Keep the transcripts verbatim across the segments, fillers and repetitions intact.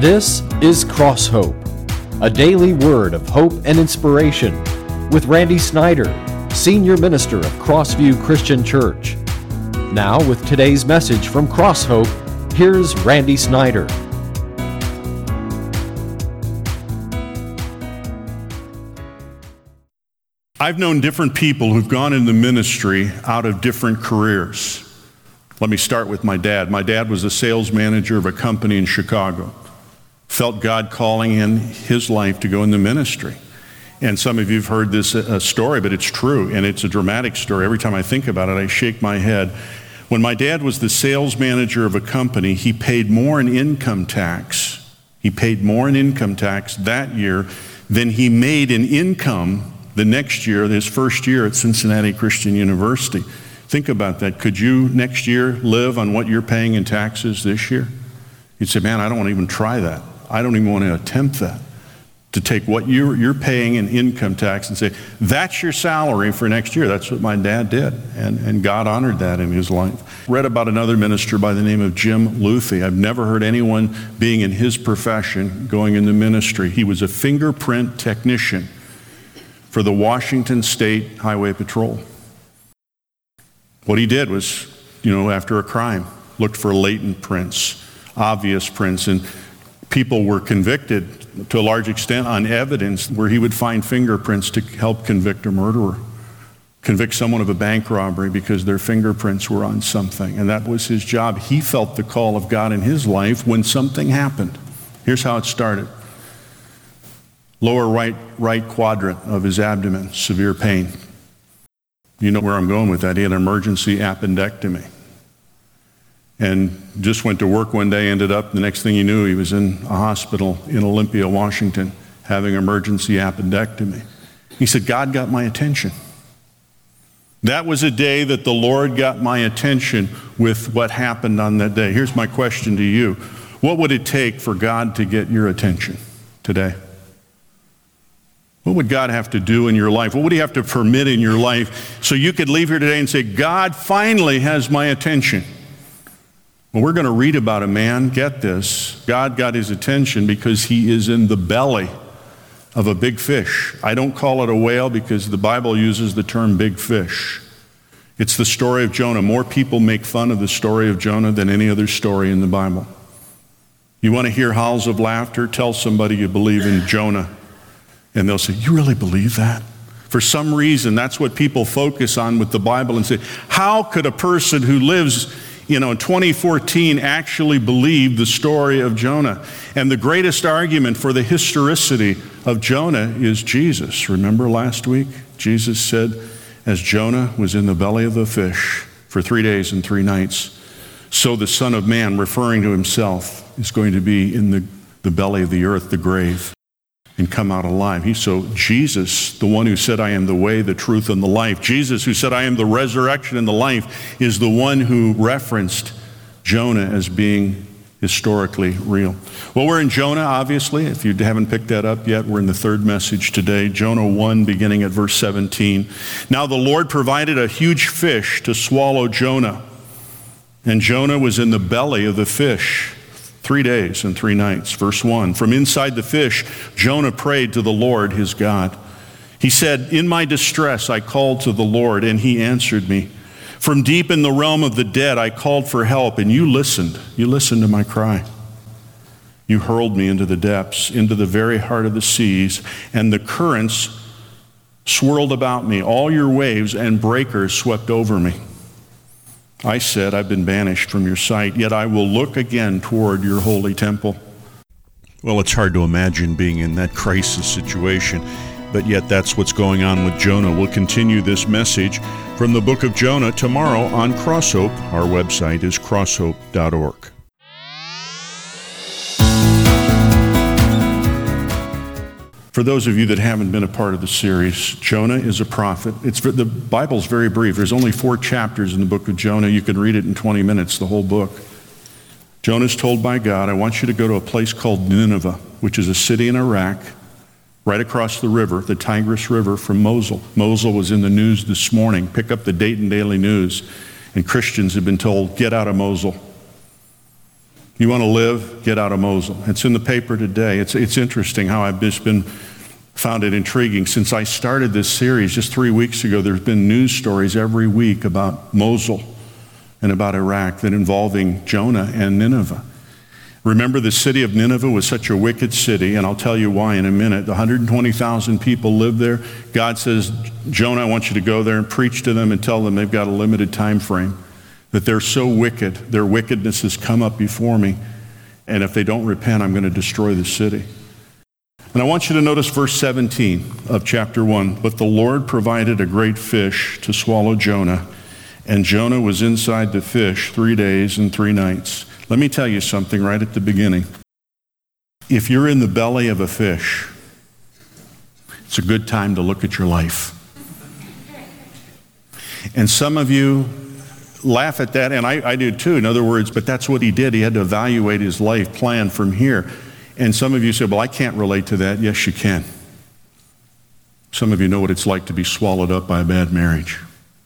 This is Cross Hope, a daily word of hope and inspiration with Randy Snyder, Senior Minister of Crossview Christian Church. Now with today's message from Cross Hope, here's Randy Snyder. I've known different people who've gone in the ministry out of different careers. Let me start with my dad. My dad was a sales manager of a company in Chicago. Felt God calling in his life to go in the ministry. And some of you have heard this uh, story, but it's true, and it's a dramatic story. Every time I think about it, I shake my head. When my dad was the sales manager of a company, he paid more in income tax. He paid more in income tax that year than he made in income the next year, his first year at Cincinnati Christian University. Think about that. Could you next year live on what you're paying in taxes this year? You'd say, man, I don't want to even try that. I don't even want to attempt that. To take what you're, you're paying in income tax and say, that's your salary for next year. That's what my dad did. And, and God honored that in his life. Read about another minister by the name of Jim Luthi. I've never heard anyone being in his profession going in the ministry. He was a fingerprint technician for the Washington State Highway Patrol. What he did was, you know, after a crime, looked for latent prints, obvious prints, and people were convicted to a large extent on evidence where he would find fingerprints to help convict a murderer, convict someone of a bank robbery because their fingerprints were on something, and that was his job. He felt the call of God in his life when something happened. Here's how it started. Lower right, right quadrant of his abdomen, severe pain. You know where I'm going with that. He had an emergency appendectomy. And just went to work one day, ended up, the next thing he knew, he was in a hospital in Olympia, Washington, having an emergency appendectomy. He said, God got my attention. That was a day that the Lord got my attention with what happened on that day. Here's my question to you. What would it take for God to get your attention today? What would God have to do in your life? What would he have to permit in your life so you could leave here today and say, God finally has my attention? Well, we're going to read about a man, get this, God got his attention because he is in the belly of a big fish. I don't call it a whale because the Bible uses the term big fish. It's the story of Jonah. More people make fun of the story of Jonah than any other story in the Bible. You want to hear howls of laughter? Tell somebody you believe in Jonah. And they'll say, you really believe that? For some reason, that's what people focus on with the Bible and say, how could a person who lives, you know, in twenty fourteen actually believe the story of Jonah? And the greatest argument for the historicity of Jonah is Jesus. Remember last week? Jesus said, as Jonah was in the belly of the fish for three days and three nights, so the Son of Man, referring to himself, is going to be in the, the belly of the earth, the grave, and come out alive. He, so Jesus, the one who said, I am the way, the truth, and the life, Jesus who said, I am the resurrection and the life, is the one who referenced Jonah as being historically real. Well, we're in Jonah, obviously. If you haven't picked that up yet, we're in the third message today, Jonah one, beginning at verse seventeen. Now the Lord provided a huge fish to swallow Jonah, and Jonah was in the belly of the fish Three days and three nights. Verse one, from inside the fish, Jonah prayed to the Lord his God. He said, in my distress I called to the Lord, and he answered me. From deep in the realm of the dead I called for help, and you listened. You listened to my cry. You hurled me into the depths, into the very heart of the seas, and the currents swirled about me. All your waves and breakers swept over me. I said, I've been banished from your sight, yet I will look again toward your holy temple. Well, it's hard to imagine being in that crisis situation, but yet that's what's going on with Jonah. We'll continue this message from the book of Jonah tomorrow on Cross Hope. Our website is cross hope dot org. For those of you that haven't been a part of the series, Jonah is a prophet. It's the Bible's very brief. There's only four chapters in the book of Jonah. You can read it in twenty minutes, the whole book. Jonah's told by God, I want you to go to a place called Nineveh, which is a city in Iraq, right across the river, the Tigris River from Mosul. Mosul was in the news this morning. Pick up the Dayton Daily News, and Christians have been told, get out of Mosul. You want to live? Get out of Mosul. It's in the paper today. It's, it's interesting how I've just been found it intriguing. Since I started this series just three weeks ago, there's been news stories every week about Mosul and about Iraq that involving Jonah and Nineveh. Remember, the city of Nineveh was such a wicked city, and I'll tell you why in a minute. one hundred twenty thousand people lived there. God says, Jonah, I want you to go there and preach to them and tell them they've got a limited time frame, that they're so wicked, their wickedness has come up before me, and if they don't repent, I'm going to destroy the city. And I want you to notice verse seventeen of chapter one. But the Lord provided a great fish to swallow Jonah, and Jonah was inside the fish three days and three nights. Let me tell you something right at the beginning. If you're in the belly of a fish, it's a good time to look at your life. And some of you laugh at that, and I, I do too, in other words, but that's what he did. He had to evaluate his life plan from here. And some of you say, well, I can't relate to that. Yes, you can. Some of you know what it's like to be swallowed up by a bad marriage.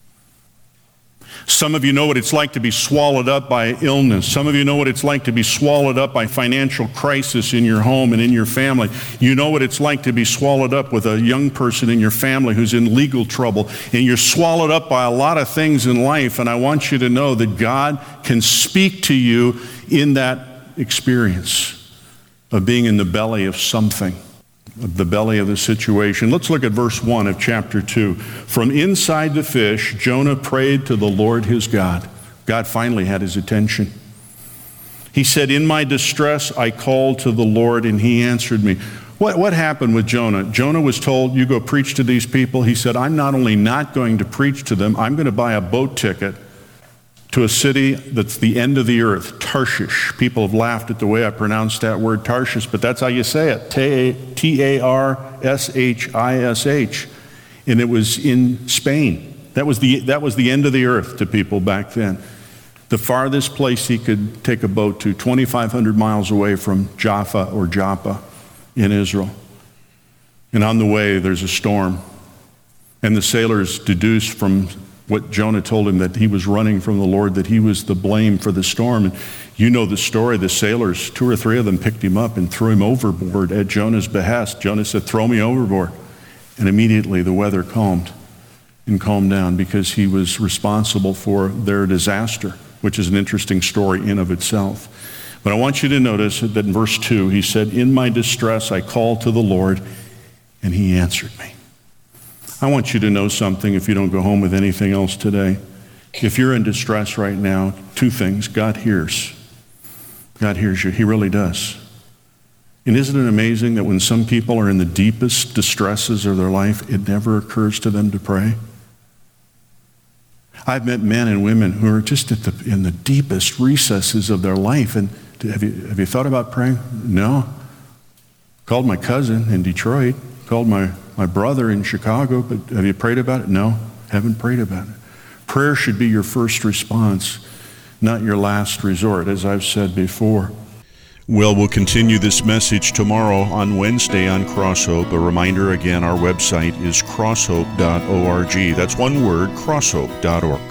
Some of you know what it's like to be swallowed up by illness. Some of you know what it's like to be swallowed up by financial crisis in your home and in your family. You know what it's like to be swallowed up with a young person in your family who's in legal trouble. And you're swallowed up by a lot of things in life. And I want you to know that God can speak to you in that experience of being in the belly of something, of the belly of the situation. Let's look at verse one of chapter two. From inside the fish, Jonah prayed to the Lord his God. God finally had his attention. He said, in my distress, I called to the Lord, and he answered me. What, what happened with Jonah? Jonah was told, you go preach to these people. He said, I'm not only not going to preach to them, I'm going to buy a boat ticket to a city that's the end of the earth, Tarshish. People have laughed at the way I pronounced that word, Tarshish, but that's how you say it, T A R S H I S H. And it was in Spain. That was the that was the end of the earth to people back then. The farthest place he could take a boat to, twenty-five hundred miles away from Jaffa or Joppa in Israel. And on the way, there's a storm. And the sailors deduced from what Jonah told him, that he was running from the Lord, that he was the blame for the storm. And you know the story. The sailors, two or three of them picked him up and threw him overboard at Jonah's behest. Jonah said, throw me overboard. And immediately the weather calmed and calmed down because he was responsible for their disaster, which is an interesting story in of itself. But I want you to notice that in verse two, he said, in my distress I called to the Lord, and he answered me. I want you to know something if you don't go home with anything else today. If you're in distress right now, two things. God hears. God hears you. He really does. And isn't it amazing that when some people are in the deepest distresses of their life, it never occurs to them to pray? I've met men and women who are just at the, in the deepest recesses of their life. And have you, have you thought about praying? No. Called my cousin in Detroit. Called my My brother in Chicago, but have you prayed about it? No, haven't prayed about it. Prayer should be your first response, not your last resort, as I've said before. Well, we'll continue this message tomorrow on Wednesday on Crosshope. A reminder again, our website is crosshope dot org. That's one word, crosshope dot org.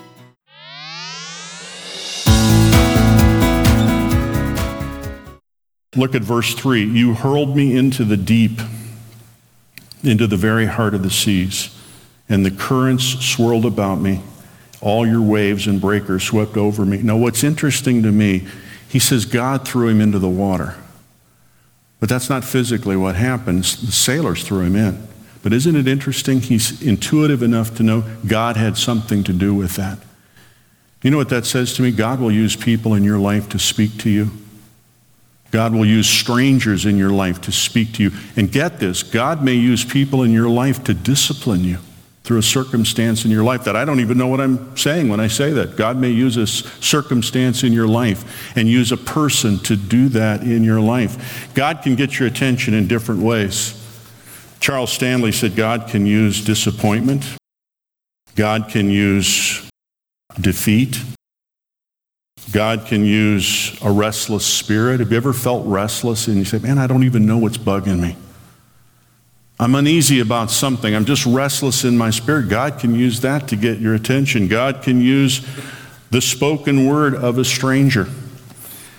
Look at verse three. You hurled me into the deep, into the very heart of the seas, and the currents swirled about me. All your waves and breakers swept over me. Now, what's interesting to me, he says God threw him into the water. But that's not physically what happens. The sailors threw him in. But isn't it interesting? He's intuitive enough to know God had something to do with that. You know what that says to me? God will use people in your life to speak to you. God will use strangers in your life to speak to you. And get this, God may use people in your life to discipline you through a circumstance in your life that I don't even know what I'm saying when I say that. God may use a circumstance in your life and use a person to do that in your life. God can get your attention in different ways. Charles Stanley said God can use disappointment. God can use defeat. God can use a restless spirit. Have you ever felt restless and you say, man, I don't even know what's bugging me. I'm uneasy about something. I'm just restless in my spirit. God can use that to get your attention. God can use the spoken word of a stranger.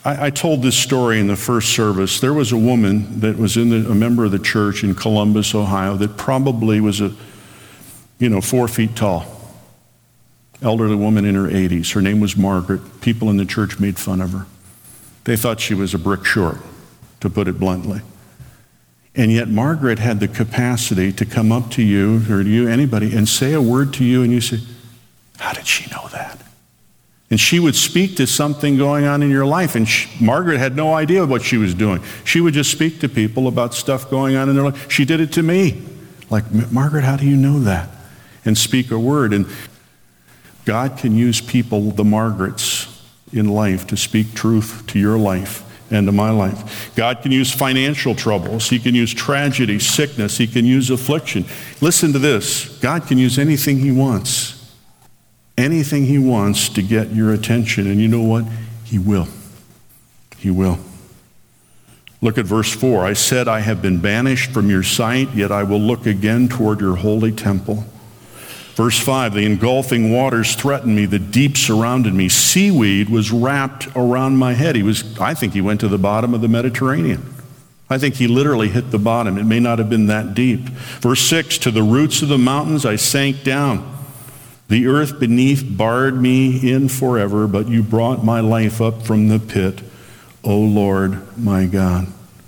I, I told this story in the first service. There was a woman that was in the, a member of the church in Columbus, Ohio, that probably was a, you know, four feet tall. Elderly woman in her eighties. Her name was Margaret. People in the church made fun of her. They thought she was a brick short, to put it bluntly. And yet Margaret had the capacity to come up to you, or to you, anybody, and say a word to you, and you say, how did she know that? And she would speak to something going on in your life, and she, Margaret had no idea what she was doing. She would just speak to people about stuff going on in their life. She did it to me. Like, Margaret, how do you know that? And speak a word. And God can use people, the Margarets in life, to speak truth to your life and to my life. God can use financial troubles. He can use tragedy, sickness. He can use affliction. Listen to this. God can use anything he wants. Anything he wants to get your attention. And you know what? He will. He will. Look at verse four. I said, I have been banished from your sight, yet I will look again toward your holy temple. Verse five, the engulfing waters threatened me, the deep surrounded me. Seaweed was wrapped around my head. He was, I think he went to the bottom of the Mediterranean. I think he literally hit the bottom. It may not have been that deep. Verse six, to the roots of the mountains I sank down. The earth beneath barred me in forever, but you brought my life up from the pit, O Lord, my God.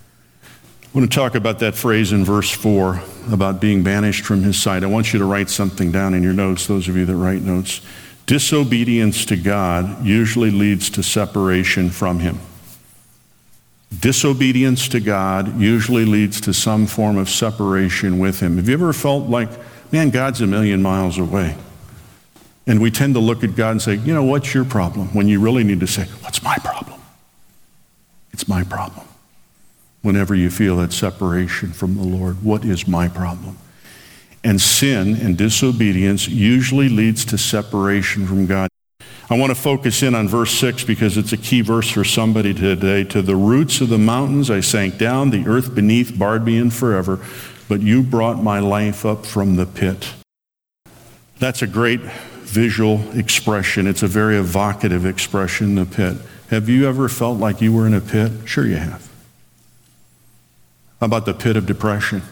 I want to talk about that phrase in verse four about being banished from his sight. I want you to write something down in your notes, those of you that write notes. Disobedience to God usually leads to separation from him. Disobedience to God usually leads to some form of separation with him. Have you ever felt like, man, God's a million miles away? And we tend to look at God and say, you know, what's your problem? When you really need to say, what's my problem? It's my problem. Whenever you feel that separation from the Lord, what is my problem? And sin and disobedience usually leads to separation from God. I want to focus in on verse six because it's a key verse for somebody today. To the roots of the mountains I sank down, the earth beneath barred me in forever, but you brought my life up from the pit. That's a great visual expression. It's a very evocative expression, the pit. Have you ever felt like you were in a pit? Sure you have. How about the pit of depression?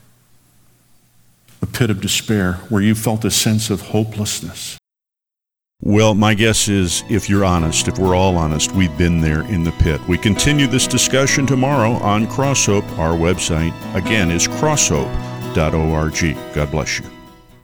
The pit of despair, where you felt a sense of hopelessness? Well, my guess is, if you're honest, if we're all honest, we've been there in the pit. We continue this discussion tomorrow on Crosshope. Our website, again, is crosshope dot org. God bless you.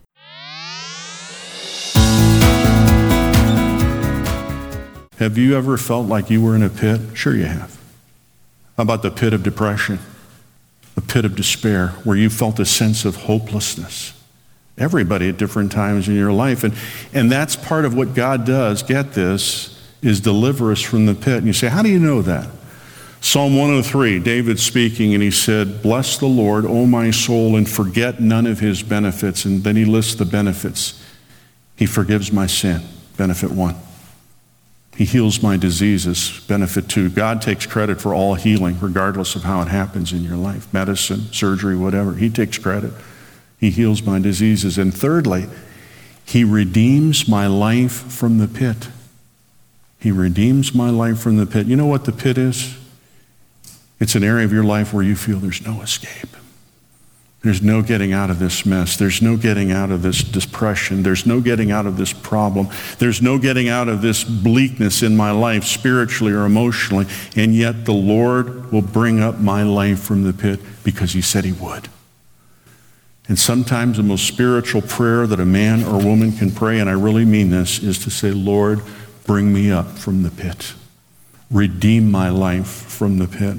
Have you ever felt like you were in a pit? Sure you have. How about the pit of depression? The pit of despair, where you felt a sense of hopelessness. Everybody at different times in your life. And, and that's part of what God does, get this, is deliver us from the pit. And you say, how do you know that? Psalm one oh three, David speaking, and he said, bless the Lord, O my soul, and forget none of his benefits. And then he lists the benefits. He forgives my sin, benefit one. He heals my diseases, benefit two. God takes credit for all healing, regardless of how it happens in your life. Medicine, surgery, whatever. He takes credit. He heals my diseases. And thirdly, he redeems my life from the pit. He redeems my life from the pit. You know what the pit is? It's an area of your life where you feel there's no escape. There's no getting out of this mess. There's no getting out of this depression. There's no getting out of this problem. There's no getting out of this bleakness in my life, spiritually or emotionally. And yet the Lord will bring up my life from the pit because he said he would. And sometimes the most spiritual prayer that a man or woman can pray, and I really mean this, is to say, Lord, bring me up from the pit. Redeem my life from the pit.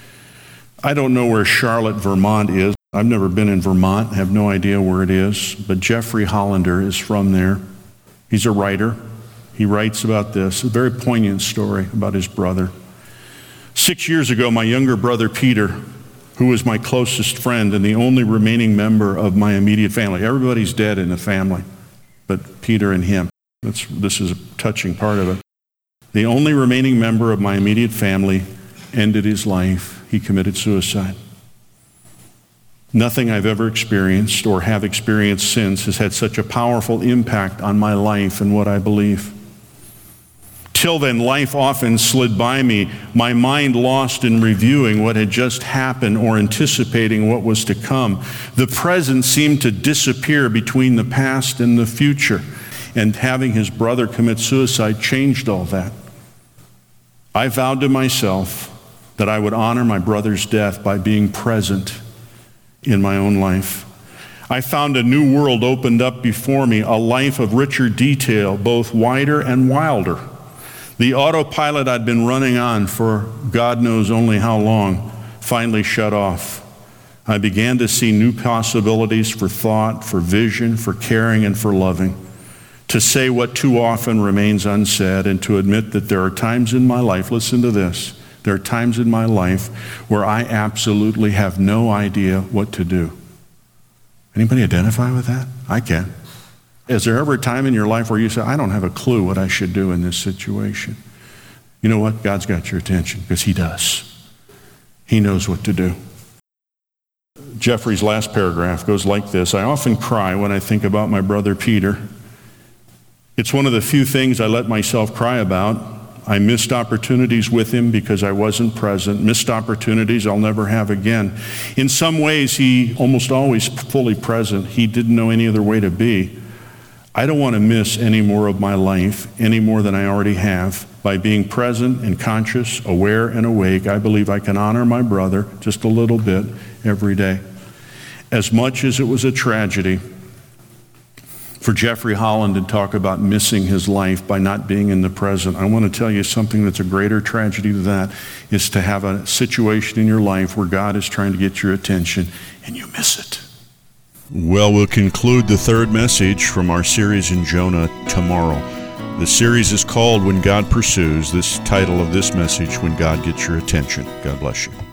I don't know where Charlotte, Vermont is. I've never been in Vermont, have no idea where it is, but Jeffrey Hollander is from there. He's a writer. He writes about this, a very poignant story about his brother. Six years ago, my younger brother Peter, who was my closest friend and the only remaining member of my immediate family. Everybody's dead in the family, but Peter and him. That's, this is a touching part of it. The only remaining member of my immediate family ended his life. He committed suicide. Nothing I've ever experienced or have experienced since has had such a powerful impact on my life and what I believe. Until then, life often slid by me, my mind lost in reviewing what had just happened or anticipating what was to come. The present seemed to disappear between the past and the future, and having his brother commit suicide changed all that. I vowed to myself that I would honor my brother's death by being present in my own life. I found a new world opened up before me, a life of richer detail, both wider and wilder. The autopilot I'd been running on for God knows only how long finally shut off. I began to see new possibilities for thought, for vision, for caring, and for loving. To say what too often remains unsaid, and to admit that there are times in my life, listen to this, there are times in my life where I absolutely have no idea what to do. Anybody identify with that? I can. Is there ever a time in your life where you say, I don't have a clue what I should do in this situation? You know what? God's got your attention, because he does. He knows what to do. Jeffrey's last paragraph goes like this: I often cry when I think about my brother Peter. It's one of the few things I let myself cry about. I missed opportunities with him because I wasn't present, missed opportunities I'll never have again. In some ways, he almost always fully present. He didn't know any other way to be. I don't want to miss any more of my life, any more than I already have. By being present and conscious, aware and awake, I believe I can honor my brother just a little bit every day. As much as it was a tragedy for Jeffrey Holland to talk about missing his life by not being in the present, I want to tell you something that's a greater tragedy than that is to have a situation in your life where God is trying to get your attention and you miss it. Well, we'll conclude the third message from our series in Jonah tomorrow. The series is called When God Pursues. This title of this message, When God Gets Your Attention. God bless you.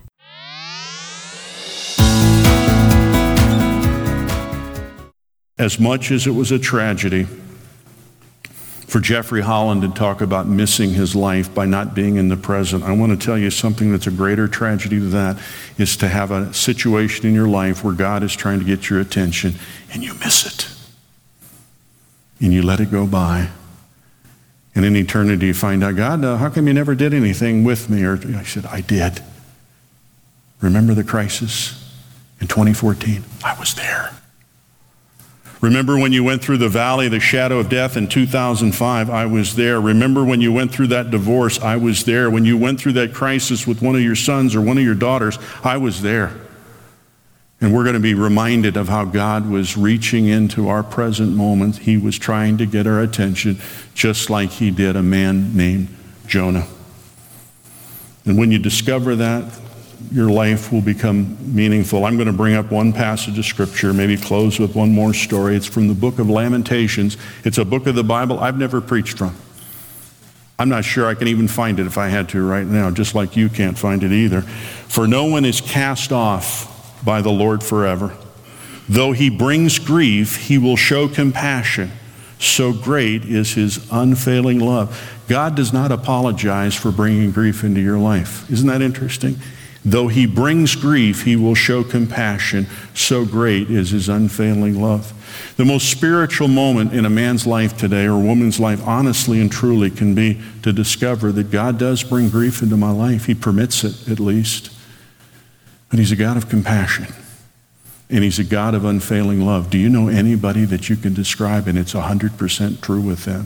As much as it was a tragedy for Jeffrey Holland to talk about missing his life by not being in the present, I want to tell you something that's a greater tragedy than that is to have a situation in your life where God is trying to get your attention and you miss it. And you let it go by. And in eternity you find out, God, uh, how come you never did anything with me? Or I said, I did. Remember the crisis in twenty fourteen? I was there. Remember when you went through the valley of the shadow of death in two thousand five? I was there. Remember when you went through that divorce? I was there. When you went through that crisis with one of your sons or one of your daughters? I was there. And we're going to be reminded of how God was reaching into our present moment. He was trying to get our attention just like he did a man named Jonah. And when you discover that, your life will become meaningful. I'm going to bring up one passage of Scripture, maybe close with one more story. It's from the book of Lamentations. It's a book of the Bible I've never preached from. I'm not sure I can even find it if I had to right now, just like you can't find it either. For no one is cast off by the Lord forever. Though he brings grief, he will show compassion. So great is his unfailing love. God does not apologize for bringing grief into your life. Isn't that interesting? Though he brings grief, he will show compassion. So great is his unfailing love. The most spiritual moment in a man's life today, or a woman's life, honestly and truly, can be to discover that God does bring grief into my life. He permits it, at least. But he's a God of compassion. And he's a God of unfailing love. Do you know anybody that you can describe and it's one hundred percent true with them?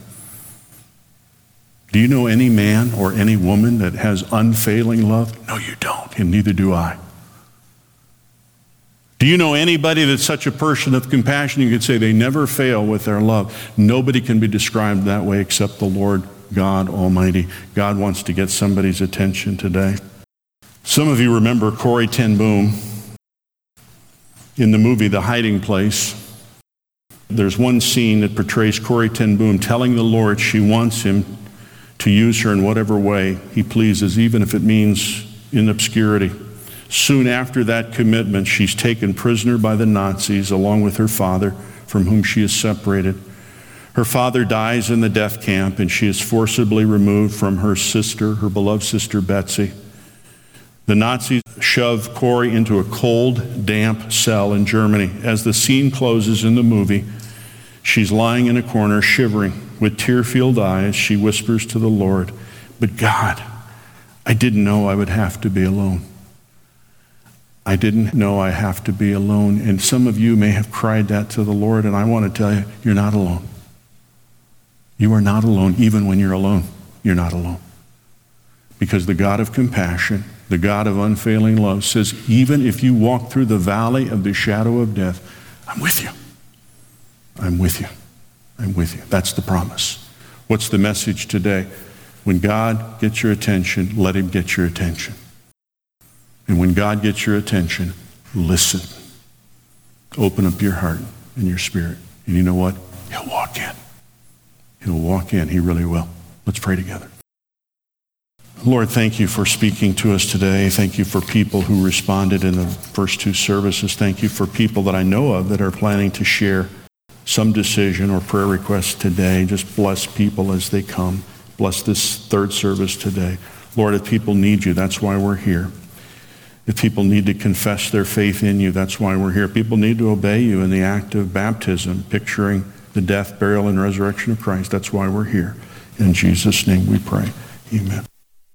Do you know any man or any woman that has unfailing love? No, you don't, and neither do I. Do you know anybody that's such a person of compassion you could say they never fail with their love? Nobody can be described that way except the Lord God Almighty. God wants to get somebody's attention today. Some of you remember Corrie ten Boom in the movie The Hiding Place. There's one scene that portrays Corrie ten Boom telling the Lord she wants him to use her in whatever way he pleases, even if it means in obscurity. Soon after that commitment, she's taken prisoner by the Nazis along with her father, from whom she is separated. Her father dies in the death camp, and she is forcibly removed from her sister, her beloved sister Betsy. The Nazis shove Corrie into a cold, damp cell in Germany. As the scene closes in the movie, she's lying in a corner, shivering. with tear-filled eyes, she whispers to the Lord, "But God, I didn't know I would have to be alone. I didn't know I have to be alone." And some of you may have cried that to the Lord, and I want to tell you, you're not alone. You are not alone. Even when you're alone, you're not alone. Because the God of compassion, the God of unfailing love says, even if you walk through the valley of the shadow of death, I'm with you. I'm with you. I'm with you. That's the promise. What's the message today? When God gets your attention, let him get your attention. And when God gets your attention, listen. Open up your heart and your spirit. And you know what? He'll walk in. He'll walk in. He really will. Let's pray together. Lord, thank you for speaking to us today. Thank you for people who responded in the first two services. Thank you for people that I know of that are planning to share some decision or prayer request today. Just bless people as they come. Bless this third service today. Lord, if people need you, that's why we're here. If people need to confess their faith in you, that's why we're here. People need to obey you in the act of baptism, picturing the death, burial, and resurrection of Christ. That's why we're here. In Jesus' name we pray. Amen.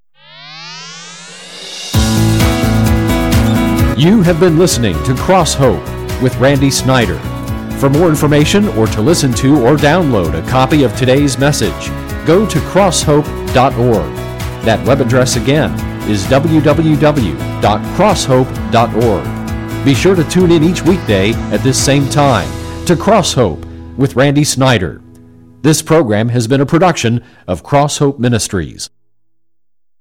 You have been listening to Cross Hope with Randy Snyder. For more information or to listen to or download a copy of today's message, go to cross hope dot org. That web address again is w w w dot cross hope dot org. Be sure to tune in each weekday at this same time to Cross Hope with Randy Snyder. This program has been a production of Cross Hope Ministries.